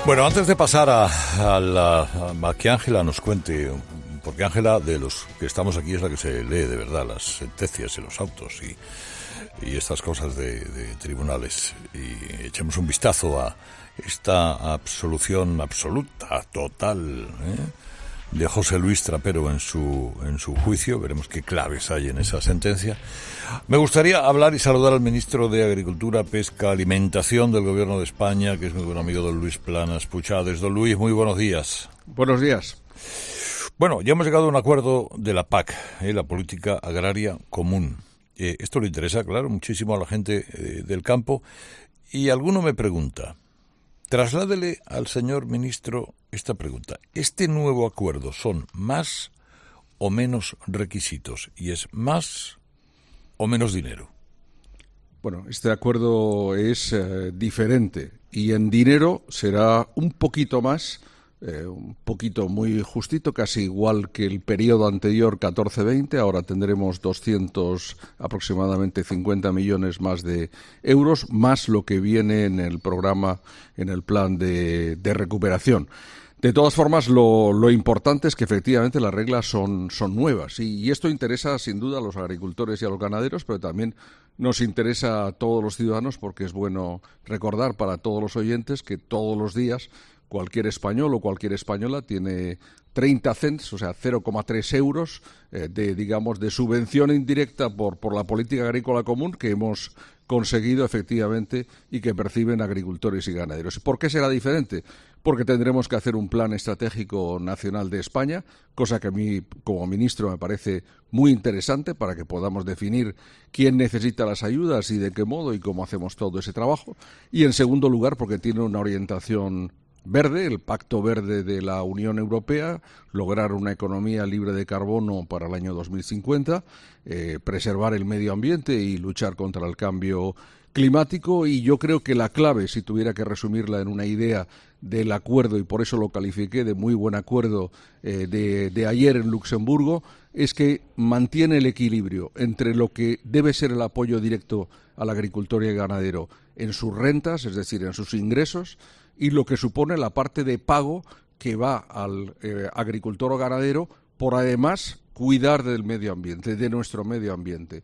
Bueno, antes de pasar a que Ángela nos cuente, porque Ángela, de los que estamos aquí, es la que se lee de verdad las sentencias y los autos y estas cosas de tribunales, y echemos un vistazo a esta absolución absoluta, total, de José Luis Trapero en su juicio. Veremos qué claves hay en esa sentencia. Me gustaría hablar y saludar al ministro de Agricultura, Pesca, Alimentación del Gobierno de España, que es mi buen amigo don Luis Planas Puchades. Don Luis, muy buenos días. Buenos días. Bueno, ya hemos llegado a un acuerdo de la PAC, la Política Agraria Común. Esto le interesa, claro, muchísimo a la gente del campo, y alguno me pregunta, trasládele al señor ministro esta pregunta. ¿Este nuevo acuerdo son más o menos requisitos y es más o menos dinero? Bueno, este acuerdo es diferente y en dinero será un poquito más, un poquito muy justito, casi igual que el periodo anterior 14-20. Ahora tendremos 200, aproximadamente 50 millones más de euros, más lo que viene en el programa, en el plan de recuperación. De todas formas, lo importante es que efectivamente las reglas son nuevas y esto interesa sin duda a los agricultores y a los ganaderos, pero también nos interesa a todos los ciudadanos, porque es bueno recordar para todos los oyentes que todos los días cualquier español o cualquier española tiene 30 cents, o sea, 0,3 euros de subvención indirecta por la política agrícola común que hemos conseguido efectivamente y que perciben agricultores y ganaderos. ¿Por qué será diferente? Porque tendremos que hacer un plan estratégico nacional de España, cosa que a mí como ministro me parece muy interesante para que podamos definir quién necesita las ayudas y de qué modo y cómo hacemos todo ese trabajo. Y en segundo lugar, porque tiene una orientación verde, el Pacto Verde de la Unión Europea, lograr una economía libre de carbono para el año 2050, preservar el medio ambiente y luchar contra el cambio climático. Y yo creo que la clave, si tuviera que resumirla en una idea del acuerdo, y por eso lo califiqué de muy buen acuerdo de ayer en Luxemburgo, es que mantiene el equilibrio entre lo que debe ser el apoyo directo al agricultor y al ganadero en sus rentas, es decir, en sus ingresos, y lo que supone la parte de pago que va al agricultor o ganadero por además cuidar del medio ambiente, de nuestro medio ambiente.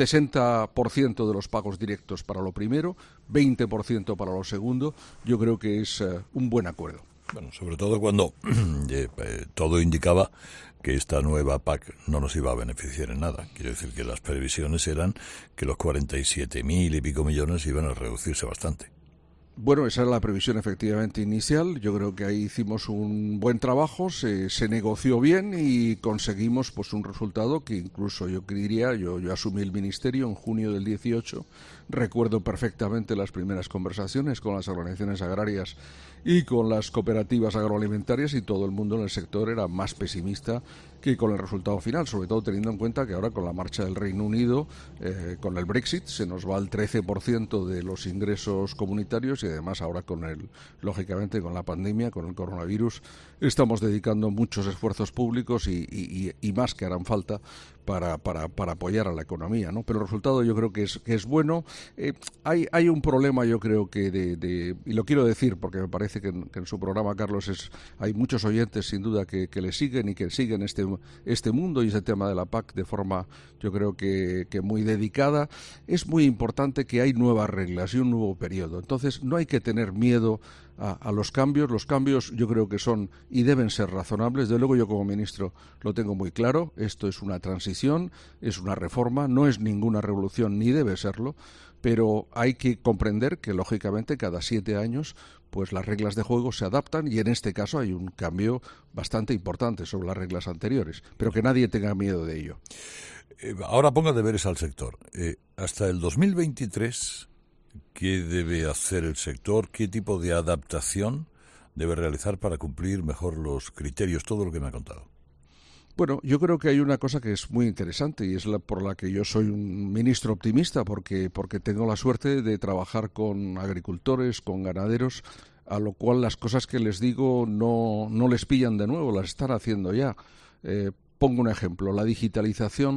60% de los pagos directos para lo primero, 20% para lo segundo. Yo creo que es un buen acuerdo. Bueno, sobre todo cuando todo indicaba que esta nueva PAC no nos iba a beneficiar en nada. Quiero decir que las previsiones eran que los 47.000 y pico millones iban a reducirse bastante. Bueno, esa era la previsión efectivamente inicial. Yo creo que ahí hicimos un buen trabajo, se negoció bien y conseguimos pues un resultado que incluso yo diría, yo asumí el ministerio en junio del 18, recuerdo perfectamente las primeras conversaciones con las organizaciones agrarias y con las cooperativas agroalimentarias, y todo el mundo en el sector era más pesimista que con el resultado final, sobre todo teniendo en cuenta que ahora con la marcha del Reino Unido, con el Brexit, se nos va el 13% de los ingresos comunitarios, y además ahora lógicamente con la pandemia, con el coronavirus, estamos dedicando muchos esfuerzos públicos y más que harán falta para apoyar a la economía, ¿no? Pero el resultado yo creo que es bueno. Hay un problema, yo creo que y lo quiero decir porque me parece que en su programa, Carlos, hay muchos oyentes sin duda que le siguen y que siguen este mundo y ese tema de la PAC de forma, yo creo que muy dedicada. Es muy importante que hay nuevas reglas y un nuevo periodo. Entonces no hay que tener miedo a los cambios. Los cambios yo creo que son y deben ser razonables. De luego yo como ministro lo tengo muy claro. Esto es una transición, es una reforma, no es ninguna revolución ni debe serlo, pero hay que comprender que lógicamente cada 7 años pues las reglas de juego se adaptan, y en este caso hay un cambio bastante importante sobre las reglas anteriores, pero que nadie tenga miedo de ello. Ahora ponga deberes al sector. Hasta el 2023, ¿qué debe hacer el sector? ¿Qué tipo de adaptación debe realizar para cumplir mejor los criterios? Todo lo que me ha contado. Bueno, yo creo que hay una cosa que es muy interesante y es por la que yo soy un ministro optimista, porque tengo la suerte de trabajar con agricultores, con ganaderos, a lo cual las cosas que les digo no les pillan de nuevo, las están haciendo ya. Pongo un ejemplo, la digitalización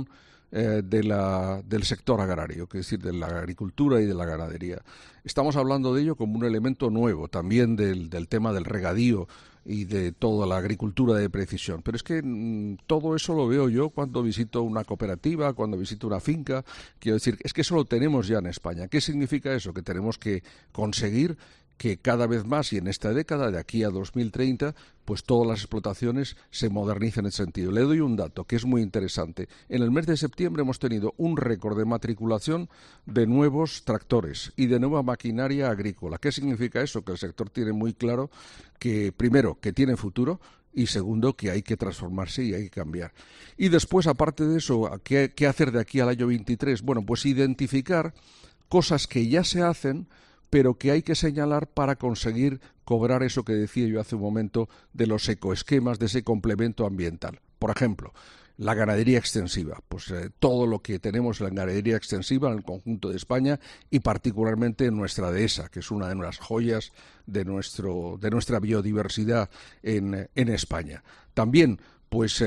del sector agrario, que es decir, de la agricultura y de la ganadería. Estamos hablando de ello como un elemento nuevo, también del tema del regadío y de toda la agricultura de precisión. Pero es que todo eso lo veo yo cuando visito una cooperativa, cuando visito una finca. Quiero decir, es que eso lo tenemos ya en España. ¿Qué significa eso? Que tenemos que conseguir que cada vez más, y en esta década, de aquí a 2030, pues todas las explotaciones se modernicen en ese sentido. Le doy un dato que es muy interesante. En el mes de septiembre hemos tenido un récord de matriculación de nuevos tractores y de nueva maquinaria agrícola. ¿Qué significa eso? Que el sector tiene muy claro que, primero, que tiene futuro, y segundo, que hay que transformarse y hay que cambiar. Y después, aparte de eso, ¿qué hacer de aquí al año 23? Bueno, pues identificar cosas que ya se hacen, pero que hay que señalar para conseguir cobrar eso que decía yo hace un momento de los ecoesquemas, de ese complemento ambiental. Por ejemplo, la ganadería extensiva, pues todo lo que tenemos en la ganadería extensiva en el conjunto de España y particularmente en nuestra dehesa, que es una de las joyas de nuestra biodiversidad en España. También pues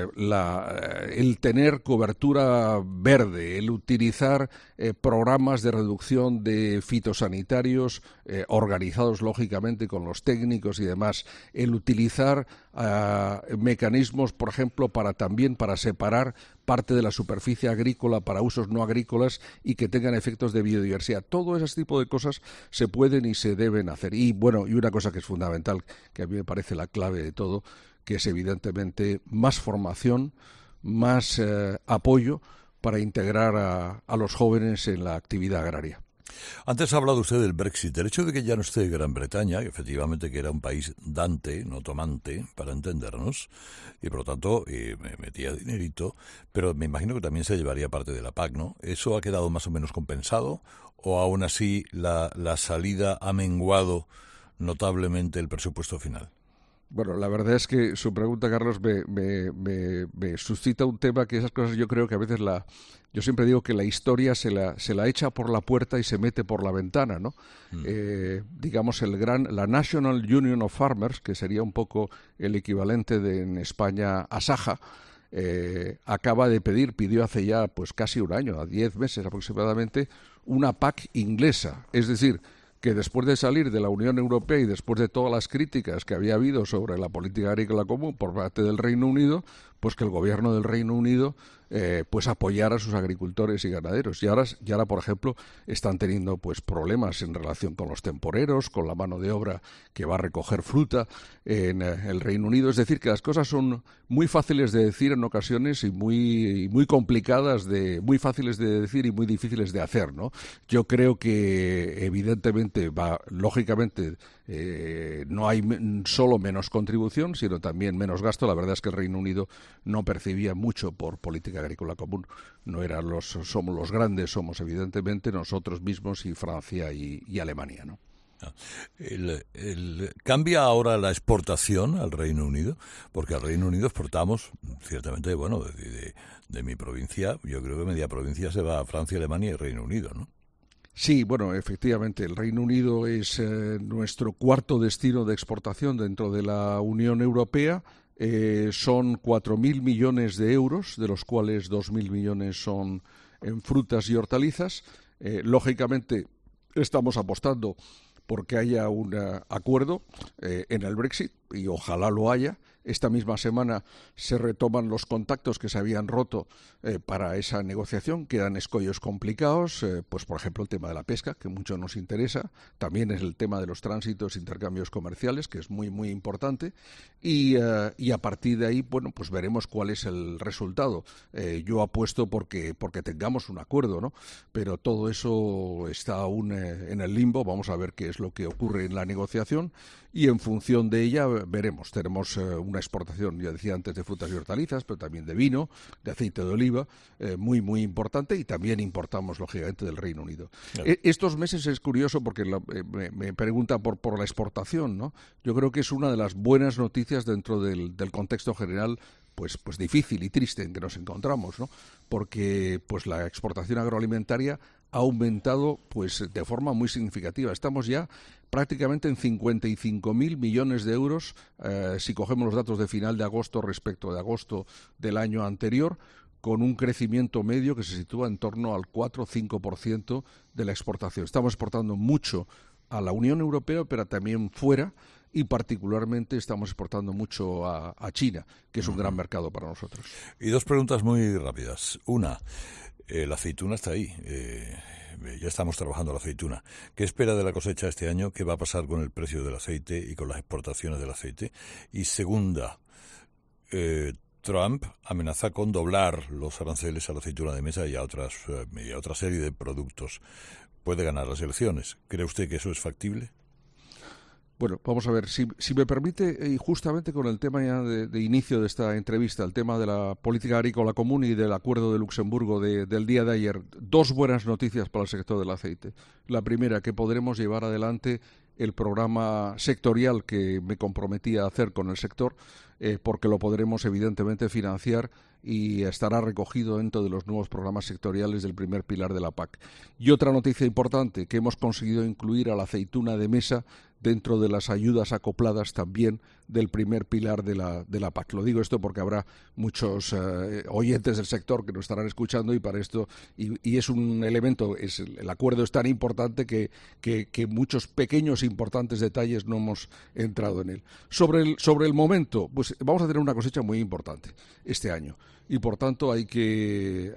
el tener cobertura verde, el utilizar programas de reducción de fitosanitarios organizados lógicamente con los técnicos y demás, el utilizar mecanismos, por ejemplo, para separar parte de la superficie agrícola para usos no agrícolas y que tengan efectos de biodiversidad. Todo ese tipo de cosas se pueden y se deben hacer. Y bueno, y una cosa que es fundamental, que a mí me parece la clave de todo, que es evidentemente más formación, más apoyo para integrar a los jóvenes en la actividad agraria. Antes ha hablado usted del Brexit, el hecho de que ya no esté Gran Bretaña, efectivamente que era un país dante, no tomante, para entendernos, y por lo tanto me metía dinerito, pero me imagino que también se llevaría parte de la PAC, ¿no? ¿Eso ha quedado más o menos compensado o aún así la salida ha menguado notablemente el presupuesto final? Bueno, la verdad es que su pregunta, Carlos, me suscita un tema que esas cosas yo creo que a veces yo siempre digo que la historia se la echa por la puerta y se mete por la ventana, ¿no? Digamos la National Union of Farmers, que sería un poco el equivalente en España a Saja, acaba de pidió hace ya pues casi un año, a 10 meses aproximadamente, una PAC inglesa, es decir, que después de salir de la Unión Europea y después de todas las críticas que había habido sobre la política agrícola común por parte del Reino Unido, pues que el gobierno del Reino Unido pues apoyara a sus agricultores y ganaderos. Y ahora, por ejemplo, están teniendo pues problemas en relación con los temporeros, con la mano de obra que va a recoger fruta en el Reino Unido. Es decir, que las cosas son muy fáciles de decir en ocasiones y muy complicadas, muy fáciles de decir y muy difíciles de hacer, ¿no? Yo creo que evidentemente lógicamente no hay solo menos contribución, sino también menos gasto. La verdad es que el Reino Unido no percibía mucho por política agrícola común. No somos los grandes, somos evidentemente nosotros mismos y Francia y Alemania, ¿no? ¿Cambia ahora la exportación al Reino Unido? Porque al Reino Unido exportamos, ciertamente, bueno, de mi provincia, yo creo que media provincia se va a Francia, Alemania y Reino Unido, ¿no? Sí, bueno, efectivamente, el Reino Unido es nuestro cuarto destino de exportación dentro de la Unión Europea. Son 4.000 millones de euros, de los cuales 2.000 millones son en frutas y hortalizas. Lógicamente, estamos apostando porque haya un acuerdo en el Brexit, y ojalá lo haya. Esta misma semana se retoman los contactos que se habían roto para esa negociación. Quedan escollos complicados, pues por ejemplo el tema de la pesca, que mucho nos interesa. También es el tema de los tránsitos e intercambios comerciales, que es muy, muy importante. Y a partir de ahí, bueno, pues veremos cuál es el resultado. Yo apuesto porque tengamos un acuerdo, ¿no? Pero todo eso está aún en el limbo. Vamos a ver qué es lo que ocurre en la negociación y en función de ella veremos. Tenemos una exportación, ya decía antes, de frutas y hortalizas, pero también de vino, de aceite de oliva, muy, muy importante, y también importamos, lógicamente, del Reino Unido. Claro. Estos meses es curioso porque me pregunta por la exportación, ¿no? Yo creo que es una de las buenas noticias dentro del contexto general pues difícil y triste en que nos encontramos, ¿no? Porque pues la exportación agroalimentaria ha aumentado pues de forma muy significativa. Estamos ya prácticamente en 55.000 millones de euros si cogemos los datos de final de agosto respecto de agosto del año anterior, con un crecimiento medio que se sitúa en torno al 4 o 5% de la exportación. Estamos exportando mucho a la Unión Europea, pero también fuera, y particularmente estamos exportando mucho a China, que es un gran mercado para nosotros. Y dos preguntas muy rápidas. Una, la aceituna está ahí. Ya estamos trabajando la aceituna. ¿Qué espera de la cosecha este año? ¿Qué va a pasar con el precio del aceite y con las exportaciones del aceite? Y segunda, Trump amenaza con doblar los aranceles a la aceituna de mesa y a otra serie de productos. Puede ganar las elecciones. ¿Cree usted que eso es factible? Bueno, vamos a ver, si me permite, y justamente con el tema ya de inicio de esta entrevista, el tema de la política agrícola común y del acuerdo de Luxemburgo del día de ayer, dos buenas noticias para el sector del aceite. La primera, que podremos llevar adelante el programa sectorial que me comprometí a hacer con el sector, porque lo podremos evidentemente financiar y estará recogido dentro de los nuevos programas sectoriales del primer pilar de la PAC. Y otra noticia importante, que hemos conseguido incluir a la aceituna de mesa dentro de las ayudas acopladas también del primer pilar de la PAC. Lo digo esto porque habrá muchos oyentes del sector que nos estarán escuchando y para esto, y es un elemento, el acuerdo es tan importante que muchos pequeños e importantes detalles no hemos entrado en él. Sobre el momento, pues vamos a tener una cosecha muy importante este año y por tanto hay que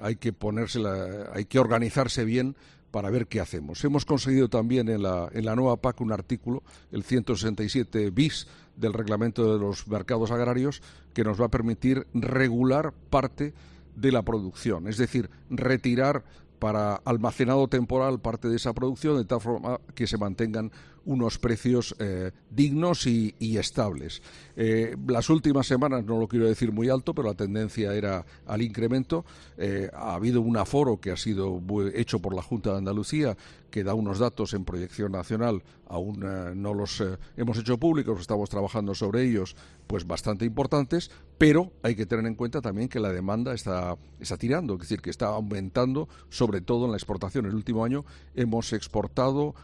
organizarse bien para ver qué hacemos. Hemos conseguido también en la nueva PAC un artículo, el 167 bis del Reglamento de los Mercados Agrarios, que nos va a permitir regular parte de la producción, es decir, retirar para almacenado temporal parte de esa producción de tal forma que se mantengan unos precios dignos y estables. Las últimas semanas, no lo quiero decir muy alto, pero la tendencia era al incremento. Ha habido un aforo que ha sido hecho por la Junta de Andalucía, que da unos datos en proyección nacional, aún no los hemos hecho públicos, estamos trabajando sobre ellos, pues bastante importantes, pero hay que tener en cuenta también que la demanda está tirando, es decir, que está aumentando, sobre todo en la exportación. El último año hemos exportado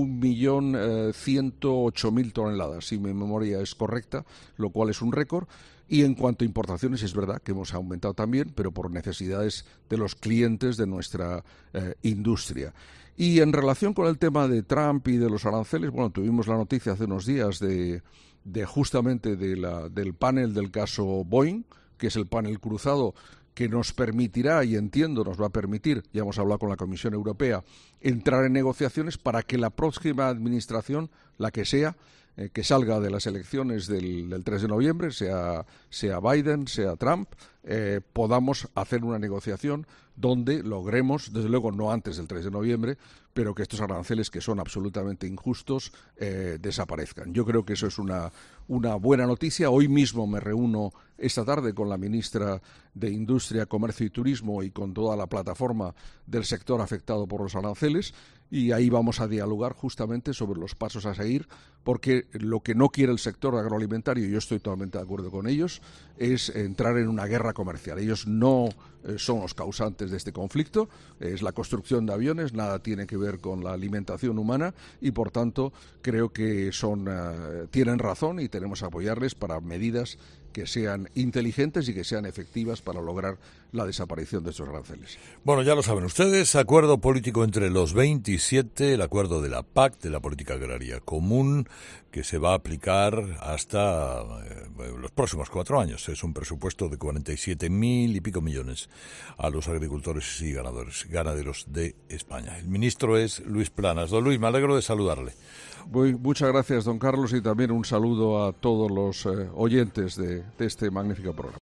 1.108.000 toneladas, si mi memoria es correcta, lo cual es un récord. Y en cuanto a importaciones, es verdad que hemos aumentado también, pero por necesidades de los clientes de nuestra industria. Y en relación con el tema de Trump y de los aranceles, bueno, tuvimos la noticia hace unos días justamente del panel del caso Boeing, que es el panel cruzado que nos permitirá, y entiendo nos va a permitir, ya hemos hablado con la Comisión Europea, entrar en negociaciones para que la próxima administración, la que sea, que salga de las elecciones del 3 de noviembre, sea Biden, sea Trump, podamos hacer una negociación donde logremos, desde luego no antes del 3 de noviembre, pero que estos aranceles que son absolutamente injustos desaparezcan. Yo creo que eso es una buena noticia. Hoy mismo me reúno esta tarde con la ministra de Industria, Comercio y Turismo y con toda la plataforma del sector afectado por los aranceles y ahí vamos a dialogar justamente sobre los pasos a seguir, porque lo que no quiere el sector agroalimentario, y yo estoy totalmente de acuerdo con ellos, es entrar en una guerra comercial. Ellos no son los causantes de este conflicto, es la construcción de aviones, nada tiene que ver con la alimentación humana y por tanto creo que tienen razón y tenemos que apoyarles para medidas que sean inteligentes y que sean efectivas para lograr la desaparición de estos aranceles. Bueno, ya lo saben ustedes, acuerdo político entre los 27, el acuerdo de la PAC, de la Política Agraria Común, que se va a aplicar hasta los próximos 4 años. Es un presupuesto de 47.000 y pico millones a los agricultores y ganaderos de España. El ministro es Luis Planas. Don Luis, me alegro de saludarle. Muchas gracias, don Carlos, y también un saludo a todos los oyentes de este magnífico programa.